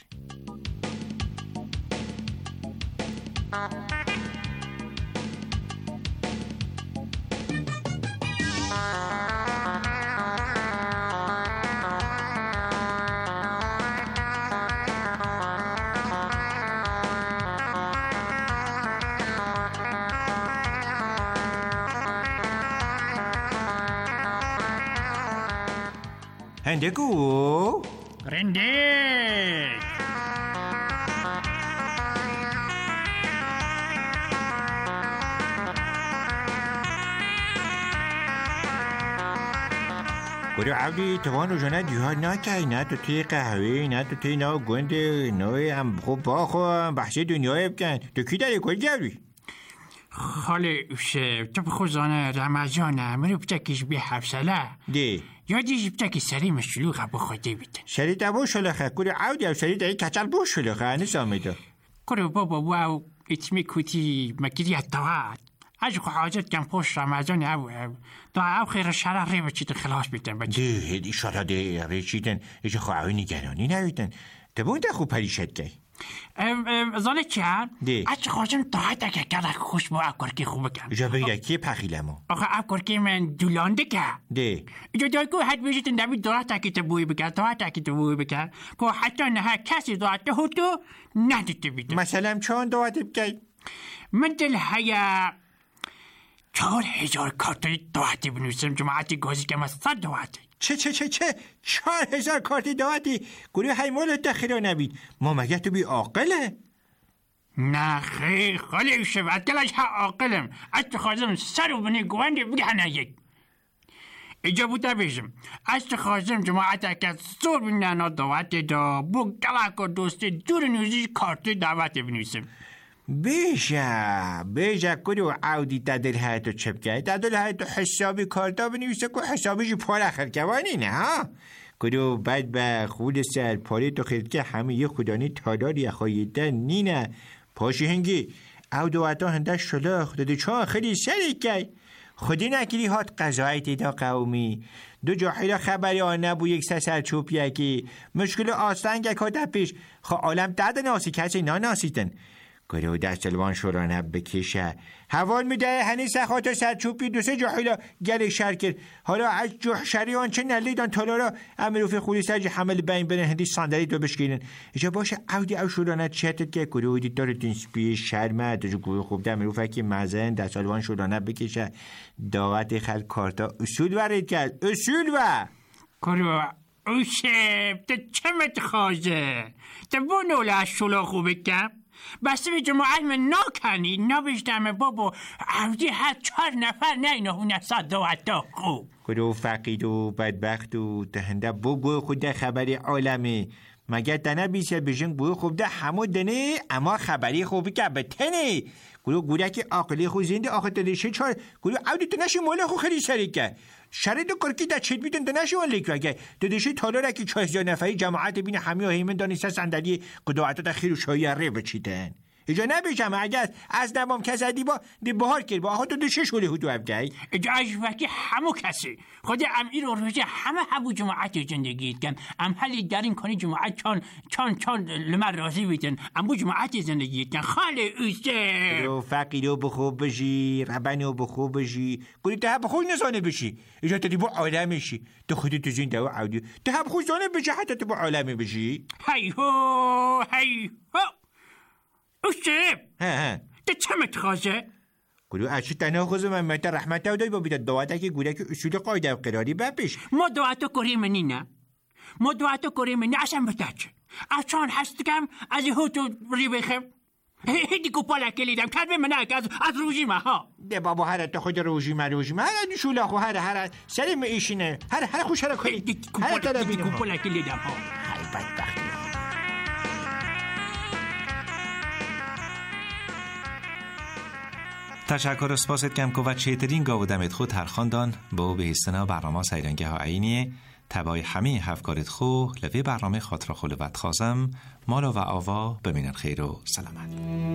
هندگو رندک گروه عبدی توان رو جانه دیوها نکهی نه تو تی قهوه نه تو تی نو گنده نوی هم خوب باخو بحثی دنیای بکن تو کی داری کل جوری خاله اوشه تو بخوزانه رمضانه منو بچکیش بی حفصله دی یادیش بچکی سری مشلوغه بخوده بیتن سری دبو شلخه گروه عبدی او سری دایی کچل بو شلخه نسامیده گروه بابا واو اتمی کوتی مگیری اتواد اجو خو حاجت کم پوش رمضان او دا او خیر شرح ری بچیدن خلاص بیتن بچی دی ایشالا دی ریچیدن ایجا خو اوی نگرانی نویدن دبون ده خوب پریشت گی زاله چند؟ دی اجو خواهشم داید اگه کدک خوش با اکارکی خوبه کم ایجا بگیده کی پخیلمو آخه اکارکی من دولانده که دی ایجا دایگو حد بیشتن دوی داید اگه تبوی بکن داید اگه تبوی بکن که حتی نه کسی داید هوتو ندیده بیده مثلا چون داید بگی؟ من دل هیا 4000 کارت دعاتی بنویسم جماعتی گازی که من 100 دعاتی چه 4000 کارت دعاتی گروه حیمال دخیرا نبید ما مگه تو بی عاقله نه خیلی خالی شود دلش ها عاقلم از تو خوازم سر و بنی گوانده بگه یک ایجا بوده بیشم از تو خوازم جماعتی که زور بینانا دعاتی دا بو گلک و دوستی دور نوزیش کارت دعاتی بنویسم بیشه گروه عودی دادل هایتو چپ کرد دادل هایتو حسابی کارتا بنویسه که حسابیشی پار اخر کوانی نه ها گروه بعد به خود سر پاری تو خیلی که همه یه خودانی تاداری خواهیدن نینه پاشی هنگی او دوتا هنده شلخ داده چون خیلی سری که خودی نکری هات قضایتی دا قومی دو جاحیل خبری آن نبو یک سر چوب یکی مشکل آستنگ که دا پیش خواه عالم داد ناسی کسی ناناسیدن گروه دستلوان شورانه بکشه حوال میده هنی سخاتا سرچوبی 2-3 جاحیلا گره شر کرد حالا از جوح شریان چه نلیدان تالارا امروفی خولی سرجی حمل بین برن هندی صندلی دو بشکینن ایجا باشه عودی او شورانه چهتت که گروه دی داره دنسپی شرمه دو گروه خوب ده امروفه که مزن دستلوان شورانه بکشه داغت خل کارتا اصول ورید کرد اصول و گروه اوشه تا چمت خوازه تا بونوله از شلا خوبه کم بس به جماعت من نکنی نبشتم بابا عودی هر 4 نفر نه اینا هونه صد و حتی خوب کدو فقید و بدبخت و دهنده بگو خود خبری عالمی مگه دنه بیشه بجنگ بو خوب ده همو دنه اما خبری خوبی که بتنه گلو گوره که آقلی خود زنده آخه دلیشه 4 گلو عودی تنشی موله خود خیلی شریکه شرط کرکی در چید بیتون دنشی وان لیک وگه دلیشه تالا را که 4000 نفری جماعت بین همی و هیمن دانسته صندلی قدوعتا در خیر و شایی ره بچیدن اجا نبیشم اگر از نمام کسدی با دی بهار کرد با آخه دلیشه شوله هدو افگه اجا اجوکی همو کسی خود امیر و روشه همو جماعت زندگی کن حالی در این کنی جماعت چون لمر رازی بیتن امو جماعت زندگی کن خاله اوزه رو فقیرو بخوب بشی ربنو بخوب بشی گلی ده بخوب نزانه بشی اجا تا دی با عالم بشی تو خودی تو زنده و عودی ده بخوب زانه بشی حتی تو با عالم بشی هی هو اوزه ده چه متخوازه؟ گلو اچی تناخوزه من مهتا رحمت دای با بیده دواته که گوله که اصول قایده و قراری بپش ما دواتو کریمنی نه ما دواتو کریمنی اصلا بتاچه اصلا هستکم از هوتو ری بخم هیدی کوپالا کلیدم کرد به منک از روژیمه ها ده بابا هر تا خود روژیمه هر شولا خو هر سریم ایشینه هر خوش هر کنی هیدی کوپالا کلیدم ها های بدبختی تشکر سپاست کم که و چهترین گاو دمت خود ترخاندان با بهستنا برنامه سیرنگه ها عینیه تبای همه هفکارت خو لوی برنامه خاطر خلوت خازم مالا و آوا بمینن خیر و سلامت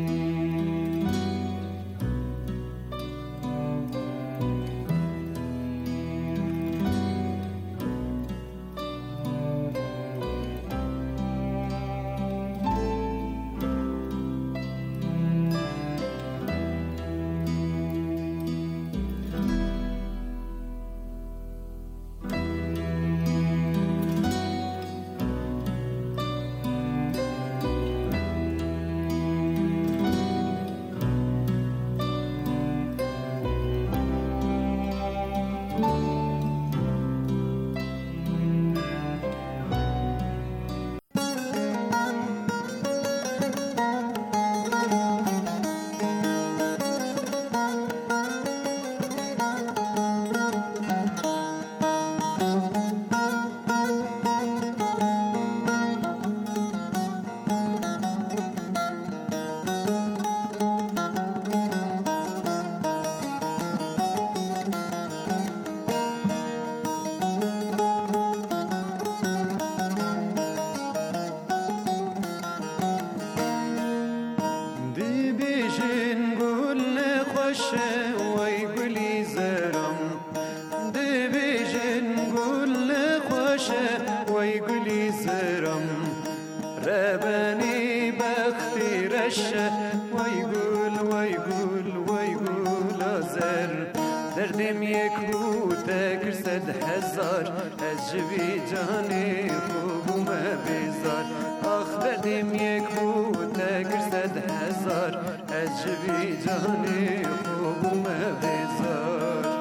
دردم یک بود کرد 1000 از جوی جانی خوبم بیزار آخ دردم یک بود کرد 1000 از جوی جانی خوبم بیزار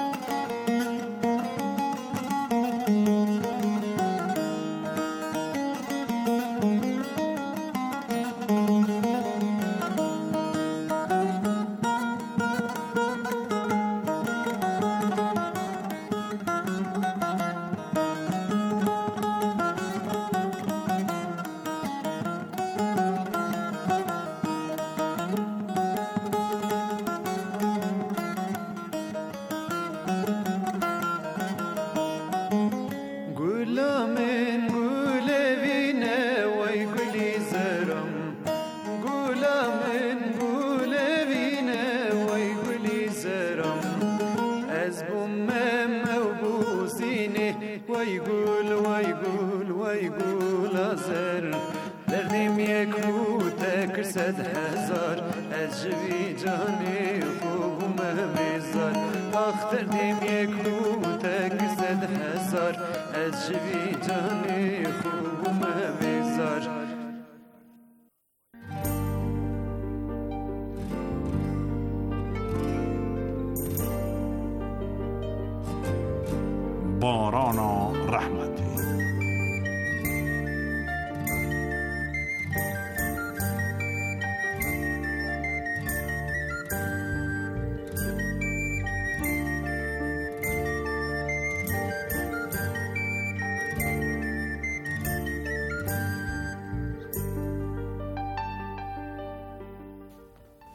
دردم یک بود کرد 1000 از جوی جانی خوبم بیزار آخ دردم یک بود کرد 1000 از جوی جانی خوبم بیزار باران رحمتی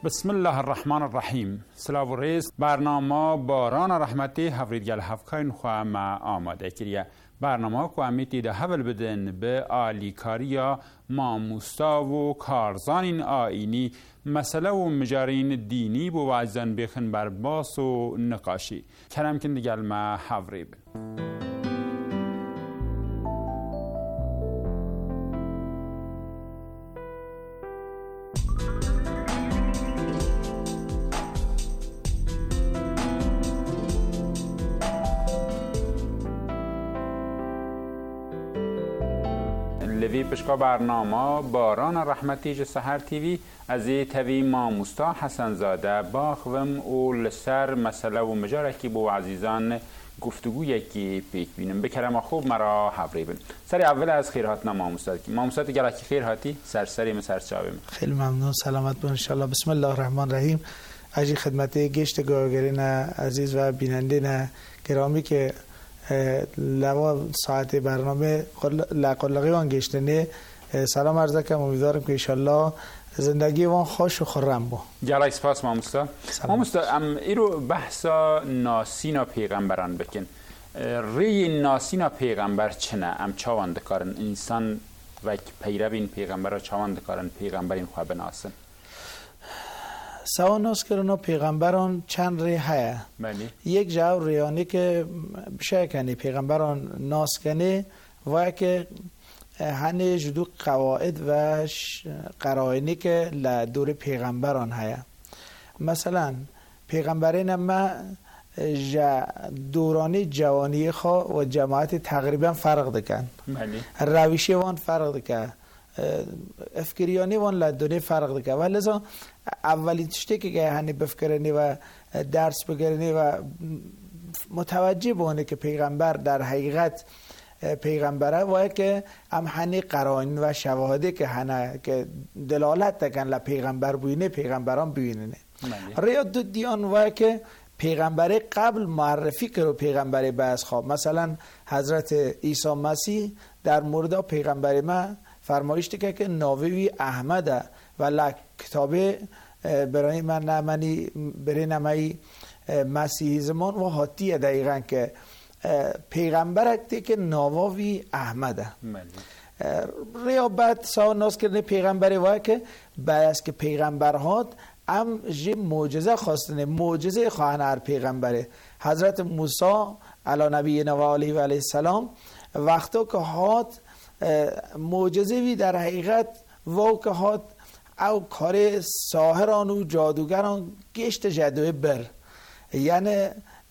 بسم الله الرحمن الرحیم. سلاو و ریز برنامه باران رحمتی هفریدگل هفکاین خواه ما آماده کریه. برنامه که امیتی ده حول بدن به آلیکاریا ماموستا و کارزانین آینی مسئله و مجارین دینی بو وعزن بخن بر باس و نقاشی کرم کن دیگل ما حوریب. لوی پشکا برنامه باران رحمتی جه سحر تیوی از تاوی ماموستا حسن زاده باخوم و لسر مسئله و مجارکی بو عزیزان گفتگو یکی پیک بینم بکرم خوب مرا حوری بین. سری اول از خیرهاتنا ماموستا گلکی خیرهاتی سرسری مسرچاویم. خیلی ممنون، سلامت بون انشالله. بسم الله الرحمن الرحیم. اجی خدمت گشت گاگرین عزیز و بینندین گرامی که لوا ساعت برنامه لقلقی وان گشتنه سلام عرض کنم. امیدوارم که انشالله زندگی وان خوش و خرم بو. گلای سپاس ماموستا. ماموستا ام ایرو بحثا ناسینا پیغمبران بکن. ری ناسینا پیغمبر چنه ام چاوان دکارن انسان و پیروین پیغمبر چاوان دکارن پیغمبرین خواه بناسن. سوا ناس کردن پیغمبران چند ری هیا. یک جاو ریانی که بشه کنی پیغمبران ناس کنی و که هنه جدو قواعد و قرائنی که لدور پیغمبران هیا. مثلا پیغمبرین ما دورانی جوانی خواه و جماعت تقریبا فرق دکن. رویشی وان فرق دکن. افکریانی وان لدونه فرق دکن. ولی لذا اولین تشتی که هنی بفکرنی و درس بگرنی و متوجه بونه که پیغمبر در حقیقت پیغمبره و که هم هنی قرائن و شواهده که هنه که دلالت دکن لپیغمبر بوینه پیغمبران بوینه. ریا دو دیان و که پیغمبر قبل معرفی کرو پیغمبر بعض خواب. مثلا حضرت عیسی مسیح در مورد پیغمبر ما فرمایش که ناوی احمده و کتابه برای من نمانی برای نمایی مسیحی زمان و حاتیه دقیقا که پیغمبر اکتی که ناوی احمده ریابت سا ناس کرده پیغمبری وای که بعد از که پیغمبر هات ام جه معجزه خواستنه معجزه خواهن هر پیغمبره. حضرت موسی علی نبینا و علیه و علیه السلام وقتا که هات معجزه وی در حقیقت و که هات او کار ساهران و جادوگران گشت جدوه بر یعنی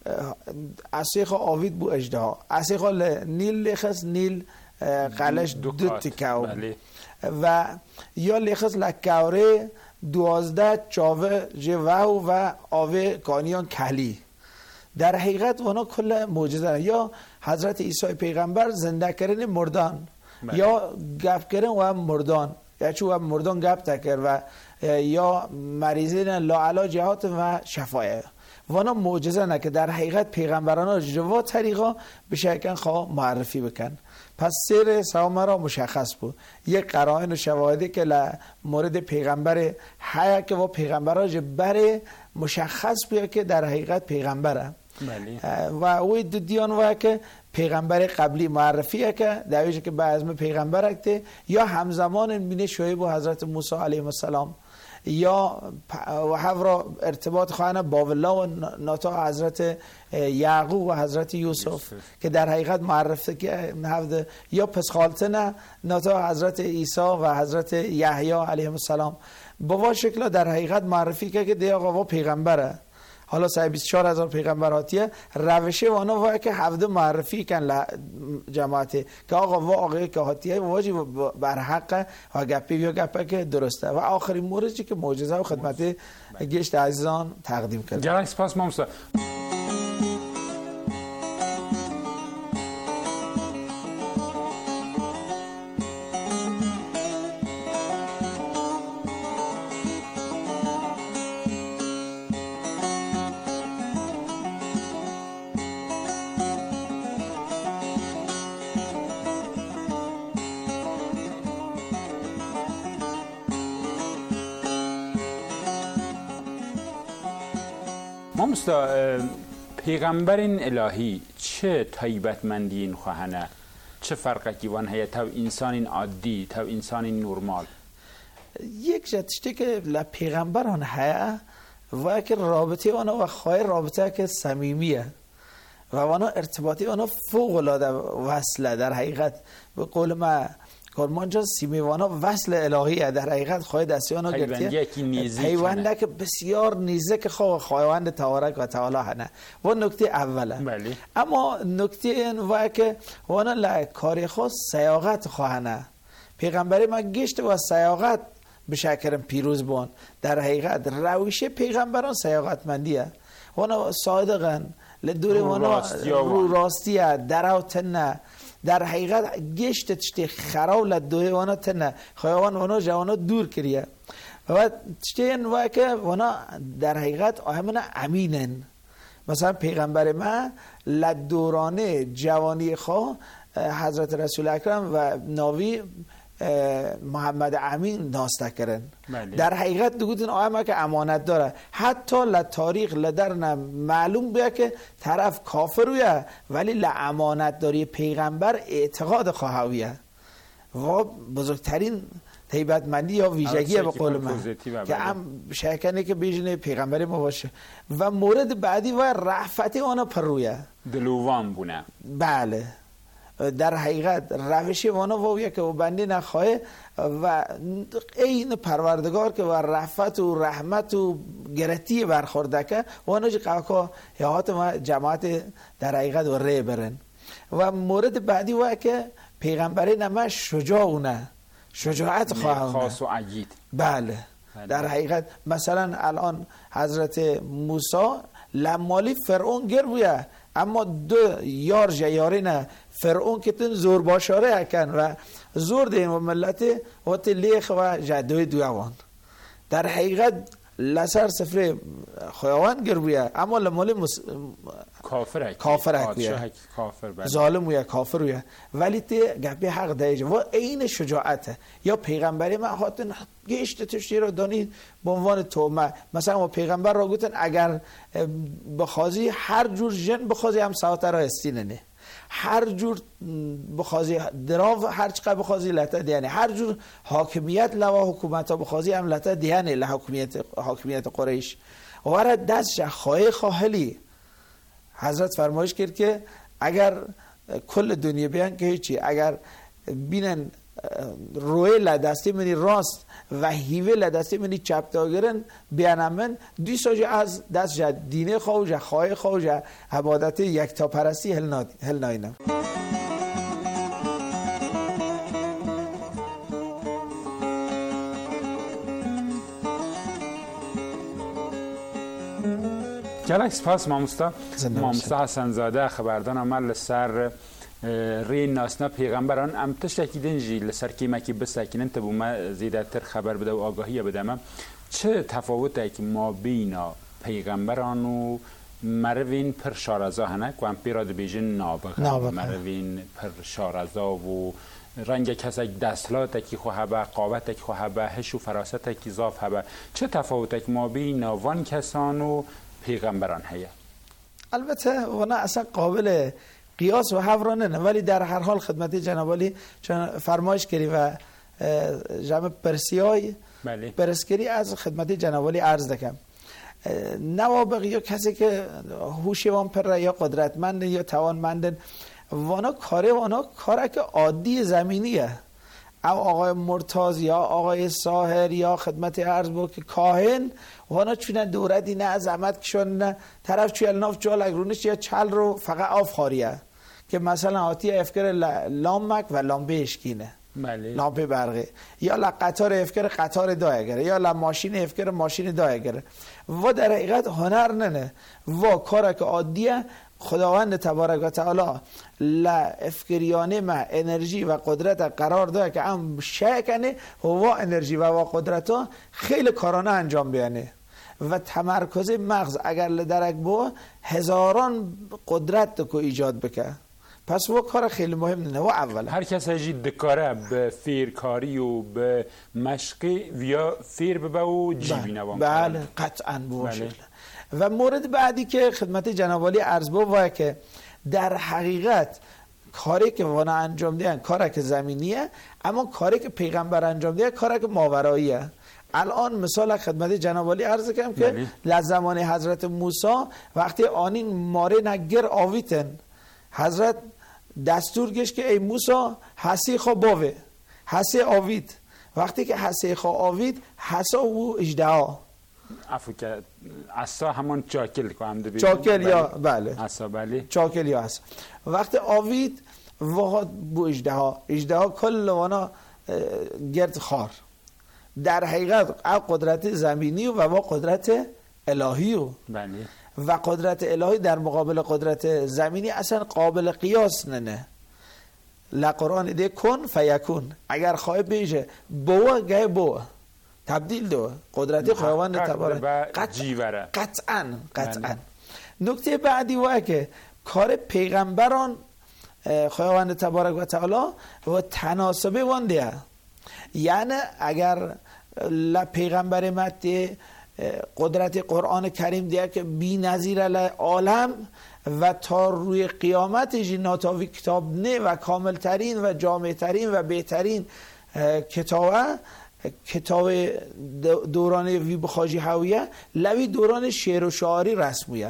اسیخ آوید بو اجده اسیخ نیل لیخص نیل قلش دو تکاو و یا لیخص لکاوره 12 چاوه جوه و آوه کانیان کلی. در حقیقت وانا کل معجزه. یا حضرت عیسی پیغمبر زنده کردن مردان یا گپ کردن و مردان یا چون مردان گپ تکر و یا مریضین لاعلا جهات و شفایه وانا معجزه نه که در حقیقت پیغمبران ها جوا طریقا به شکل خواه معرفی بکن. پس سیر سوام را مشخص بود. یک قرائن و شواهدی که مورد پیغمبر حیا که و پیغمبر ها بره مشخص بیا که در حقیقت پیغمبره و اوی دو دیان و که پیغمبر قبلی معرفیه که دویشه که بعض من پیغمبر اکته یا همزمان بینه شعیب و حضرت موسی علیه السلام یا و حفر ارتباط خواهنه با الله و ناتا حضرت یعقوب و حضرت یوسف که در حقیقت معرفه که یا پس خالتنه ناتا حضرت عیسی و حضرت یحیی علیه السلام با شکل در حقیقت معرفی که دی آقا پیغمبره. حالا 24,000 پیغمبراتیه روشه وانا وای که 17 معرفی کن جماعت که آقا واقعی که هاتیه واجب بر حق و گپی یا گپه که درسته. و آخرین موردی که معجزه و خدمت گشت عزیزان تقدیم کرد. گرای سپاس ماموستا. مامستا پیغمبرین الهی چه تایبەتمەندین خواهنه؟ چه فرقی وان هەیە تا ئینسانین عادی تا ئینسانین نورمال؟ یک جتشتی که پیغمبران هست و که رابطه آنها و خواهی رابطه که صمیمیه و آنها ارتباطی آنها فوق العاده وصله. در حقیقت به قول ما کرمان جان سیمیوانا وصل الهیه. در حقیقت خواهی دستی آنها گرتیه پیونده که بسیار نیزه که خواهوند تبارک و تعالی هنه و نکته اوله. اما نکته این و که وانا لکاری خود سیاغت خواهنه. پیغمبری ما گشت و سیاغت بشکرم پیروز بون. در حقیقت رویش پیغمبران سیاغت مندیه وانا صادقن لدوری وانا رو راستیه دراوتنه. در حقیقت گشت تشتی خراو لدوری وانا تنه خواهوان وانا جوانا دور کریه و تشتی این وای که وانا در حقیقت آهمنا امینن. مثلا پیغمبر ما لدورانه جوانی خواه حضرت رسول اکرم و ناوی محمد امین ناسته کرن. در حقیقت دوگوتن آیمه که امانت داره حتی لتاریخ لدرن معلوم بیا که طرف کافر ویه ولی لامانت داری پیغمبر اعتقاد خواهویه و بزرگترین هیبتمندی یا ویژگی به قول من که هم شکنه که بیجنه پیغمبر ما باشه. و مورد بعدی و رحفتی آنها پر رویه دلوان بونه. بله در حقیقت روشی وانا وویه که بندی نخواه و این پروردگار که و رحمت و رحمت و گرتی برخورده که وانا جی قوکا یهات ما جماعت در حقیقت و ری برن. و مورد بعدی وای که پیغمبری نمه شجاعونه شجاعت خواهونه خاص و عجید. بله در حقیقت مثلا الان حضرت موسی لمالی فرعون گر بویه اما دو یار جیارین فرعون که تن زور باشاره اکن و زور دین و ملت و تلیخ و جدوی دویوان. در حقیقت لسر سفره خویوان گر بویه اما لمالی کافر اکویه ظالم ویه کافر ویه ولی تی گپی حق دیجه و این شجاعته. یا پیغمبری ما هاتن گشت تشتی رو دانید به عنوان تومه. مثلا ما پیغمبر را گوتن اگر بخوازی هر جور جن بخوازی هم ساعت را استیننه هر جور بخوازی دراو هر چقدر بخوازی لطه دیانه هر جور حاکمیت لوا حکومت ها بخوازی هم لطه دیانه لحاکمیت قریش و دست خواهلی حضرت فرمایش کرد که اگر کل دنیا بیان که هیچی اگر بینن روی لدستی منی راست و هیوه لدستی منی چپ داگرن بیانم من دوی ساجه از دست جد دینه خواه خواه خواه عبادت یک تا پرستی هل ناینم. گلک سپاس مامستا حسن زاده خبردان عمل سر ری ناسنا پیغمبران ام تشکی دنجی لسر کیما کی بسکنن تبو ما زیاده تر خبر بده و آگاهی بدم چه تفاوتی که ما بینا پیغمبران و مروین پر شارزا هنه که هم پیراد بیجن نابغه مروین پر شارزا و رنگ کسی دستلات کی خواه با قوت کی خواه با هش و فراست کی ضاف با چه تفاوتی که ما بینا وان کسان و پیغمبران هیا؟ البته اونا اصلا قابل قیاس و حورانه نه ولی در هر حال خدمتی جناب عالی چون فرمایش کردی و جمع پرسیای پرسکری از خدمتی جناب عالی عرض دکم. نوابغ یا کسی که هوشیوان پر یا قدرتمند یا توانمند وانا کاره که عادی زمینیه. او آقای مرتاز یا آقای ساحر یا خدمت عرض بود که کاهن وانا چونه دوردی نه عظمت کشون طرف چوی الناف جال اگرونش یا چل رو فقط آف خاریه که مثلا آتی افکر لامک و لامبه اشکینه لامپه برقی یا قطار افکر قطار دایگره یا ماشین افکر ماشین دایگره و در حقیقت هنر ننه و کاره که عادیه خداوند تبارک و تعالی افکریانه ما انرژی و قدرت قرار داره که هم شکنه و انرژی و قدرت ها خیلی کارانه انجام بیانه و تمرکز مغز اگر لدرک با هزاران قدرت کو ایجاد بکه پس و کار خیلی مهم نه و اول هر کس هجی دکاره به فیرکاری و به مشقی ویا فیر ببه و جیبی نوان بله قطعا باشه و مورد بعدی که خدمت جناب عالی عرض بود که در حقیقت کاری که وانا انجام دهن کاری که زمینیه، اما کاری که پیغمبر انجام ده کاری که ماوراییه. الان مثال خدمت جناب عالی عرض کنم که لزمان حضرت موسی وقتی آنین ماره نگر آویتن، حضرت دستور گشت که ای موسی حسی خو باوه، حسی آوید. وقتی که حسی خو آوید حسا و اجدها عفو که عصا همون چاکل که هم دبید چاکل یا بله عصا بله چاکل یا عصا. وقتی آوید وقت بو اجدها کل وانا گرد خار. در حقیقت قدرت زمینی و قدرت الهی بله و قدرت الهی در مقابل قدرت زمینی اصلا قابل قیاس نه. لقرآن ده کن فیکون، اگر خواه بیشه بوا گه بوا تبدیل دو قدرت خداوند تبارک قطعا. نکته بعدی وای که کار پیغمبران خداوند تبارک و تعالی و تناسبه وانده، یعنی اگر پیغمبر مت قدرت قرآن کریم دیگه که بی نظیر عالم و تا روی قیامت ناتاوی کتاب نه و کامل ترین و جامع ترین و بهترین کتاب دوران وی بخاجی هویه لوی دوران شعر و شاعری رسمیه،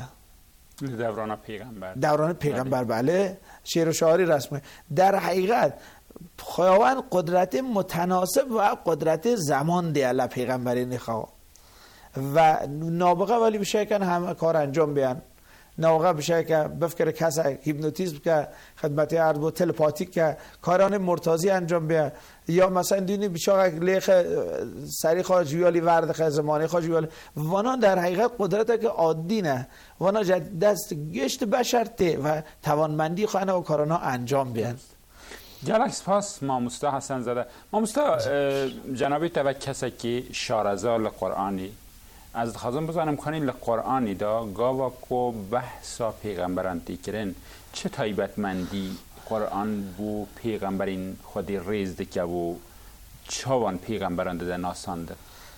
دوران پیغمبر بله شعر و شاعری رسمیه. در حقیقت خداوند قدرت متناسب و قدرت زمان دیاله پیغمبری نخواه و نابغه ولی بشه که همه کار انجام بیان، نابغه بشه که بفکر کسی هیپنوتیزم که خدمت عرض و تلپاتیک که کاران مرتازی انجام بیان، یا مثلا دینی بشه لیخ سری خواجویالی ورد خواهد زمانی خواجویالی وانا در حقیقت قدرت که عادی نه، وانا دست گشت بشرته و توانمندی خواهنه و کارانا انجام بیان. گلک سپاس ماموستا حسن زاده. ماموستا جنابی تا کسی که شارزا لقرآنی از خازم بزنم کنی لقرآنی دا گاوا کو بحثا پیغمبران تیکرین چه تایبتمندی قرآن بو پیغمبرین خودی ریز دکه و چوان پیغمبران ده ناسانده؟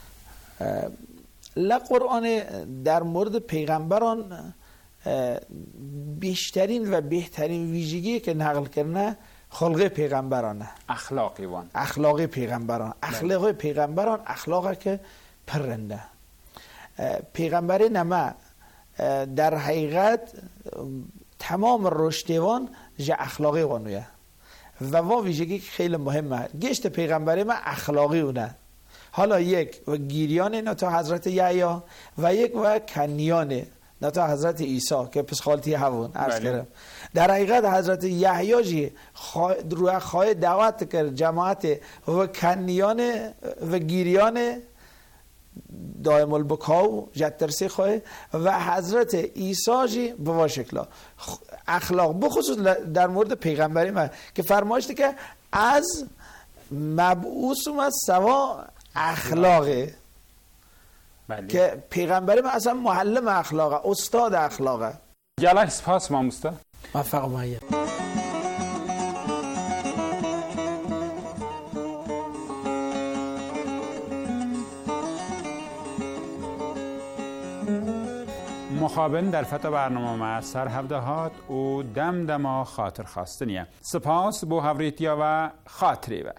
لقرآن در مورد پیغمبران بیشترین و بهترین ویژگی که نقل کرنه خلق پیغمبرانه، اخلاقی پیغمبران، اخلاق پیغمبران اخلاقی که پرنده. پیغمبر نما در حقیقت تمام رشدوان جا اخلاقی وانویه و ویژگی که خیلی مهمه گشت پیغمبر ما اخلاقی اونه. حالا یک و گیریان نتا حضرت یحیی و یک و کنیان نتا حضرت عیسی که پس خالتی هون عرض کردم. در حقیقت حضرت یحیی جی روی خواه دعوت کرد جماعت و کنیان و گیریان دائم البکاو جترسی خواه و حضرت عیسی جی بوا شکلا اخلاق بخصوص در مورد پیغمبری من که فرمایشتی که از مبعوثم از سوا اخلاقه که پیغمبری من اصلا معلم اخلاقه، استاد اخلاقه. گلک سپاس ماموستا موفق مایه. مخابن در فتا برنامه ما سرهفدهات و دمدما خاطر خواستنیه. سپاس بو هوریتیا و خاطری و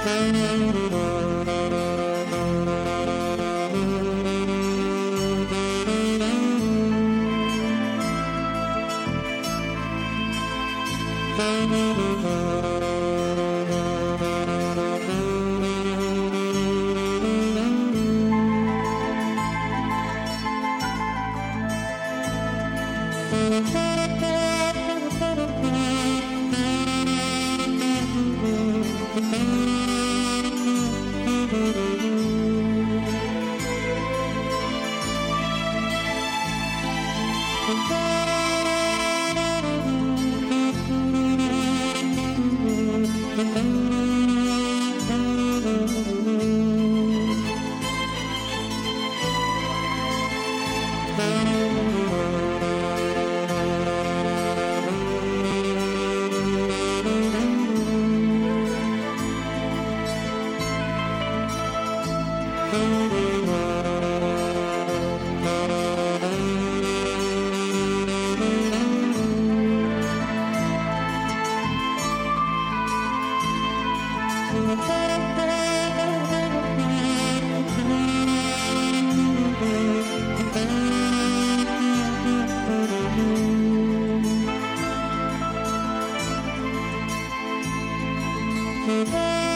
Thank you.